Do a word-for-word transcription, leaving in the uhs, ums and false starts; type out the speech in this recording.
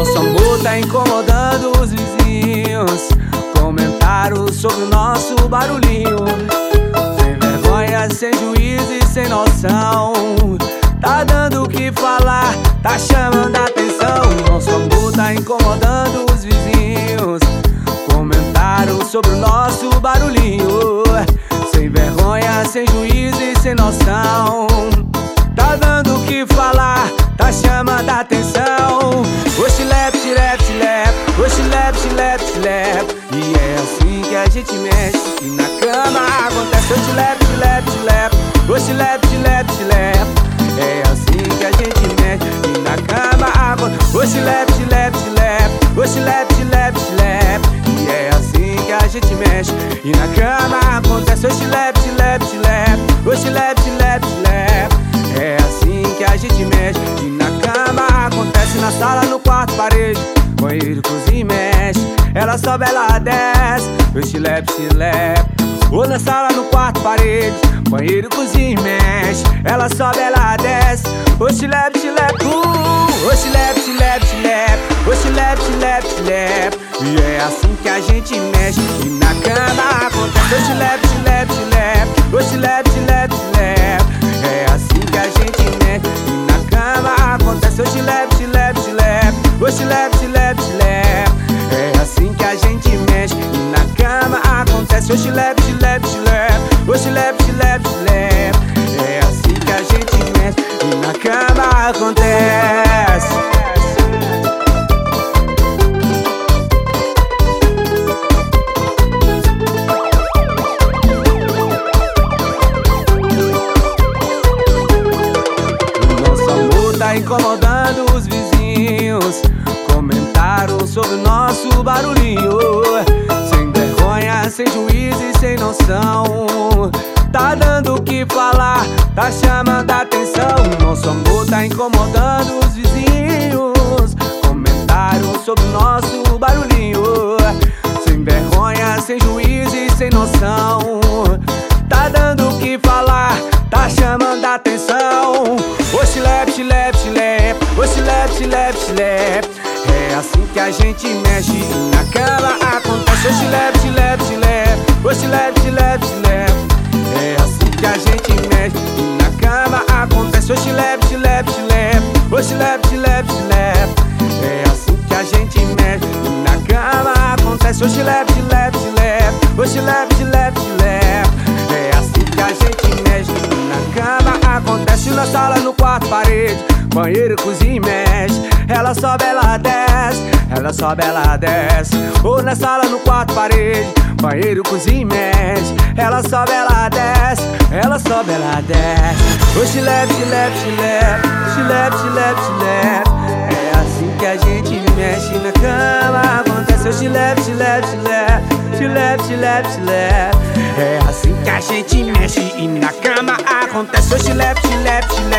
Nosso amor tá incomodando os vizinhos. Comentaram sobre o nosso barulhinho. Sem vergonha, sem juízo e sem noção. Tá dando o que falar, tá chamando a atenção. Nosso amor tá incomodando os vizinhos. Comentaram sobre o nosso barulhinho. Sem vergonha, sem juízo e sem noção. Tá dando o que falar, tá chamando a atenção. Oxi, lep, lep, lep. Oxi, lep, lep, lep. E é assim que a gente mexe. E na cama acontece. Oxi, lep, lep, lep. Oxi, lep, lep, lep. É assim que a gente mexe. E na cama acontece. Oxi, lep, lep, lep. Oxi, lep, lep, lep. E é assim que a gente mexe. E na cama acontece. Oxi, lep, lep, lep. Oxi, lep, lep, lep. É assim que a gente mexe. E na cama acontece. Na sala, no quarto, parede, banheiro, cozinha, mexe. Ela sobe, ela desce. Oxi, lep, lep. Ou na sala, no quarto, parede, banheiro, cozinha, mexe. Ela sobe, ela desce. Oxi, lep, lep. uh, Oxi, lep, lep, lep. Oxi, lep, lep, lep. E é assim que a gente mexe. E na cama acontece. Oxi, lep, lep, lep. Oxi, lep, lep, lep. É assim que a gente mexe. E na cama acontece. Oxi, lep, lep, lep. Oxi, lep, lep, lep. É assim que a gente mexe. E na cama acontece. Oxi, lep, lep, lep. Oxi, lep, lep, lep. É assim que a gente mexe. E na cama acontece. Tá incomodando os vizinhos. Comentaram sobre o nosso barulhinho. Sem vergonha, sem juízo e sem noção. Tá dando o que falar, tá chamando a atenção. Nosso amor tá incomodando os vizinhos. Comentaram sobre o nosso barulhinho. Sem vergonha, sem juízo e sem noção. Tá dando o que falar, tá chamando a atenção. Oxi, lep, lep, lep. Oxi, lep, lep, lep. É assim que a gente mexe. E na cama acontece. Oxi, lep, lep, lep. Oxi, lep, lep, lep. É assim que a gente mexe. E na cama acontece. Oxi, lep, lep, lep. Oxi, lep, lep, lep. É assim que a gente mexe. E na cama acontece. Oxi, lep, lep, lep. Oxi, lep, lep, lep. É assim que a gente mexe. E na cama acontece. Na sala, no quarto, parede, banheiro, cozinha, mexe. Ela sobe, ela desce. Ela sobe, ela desce. Ou na sala, no quarto, parede, banheiro, cozinha, mexe. Ela sobe, ela desce. Ela sobe, ela desce. Oxi, lep, lep, lep. Lep, lep, lep. É assim que a gente mexe. Na cama acontece. Oxi, lep, lep, lep. Lep, lep, lep. É assim que a gente mexe. E na cama acontece. Oxi, lep, lep,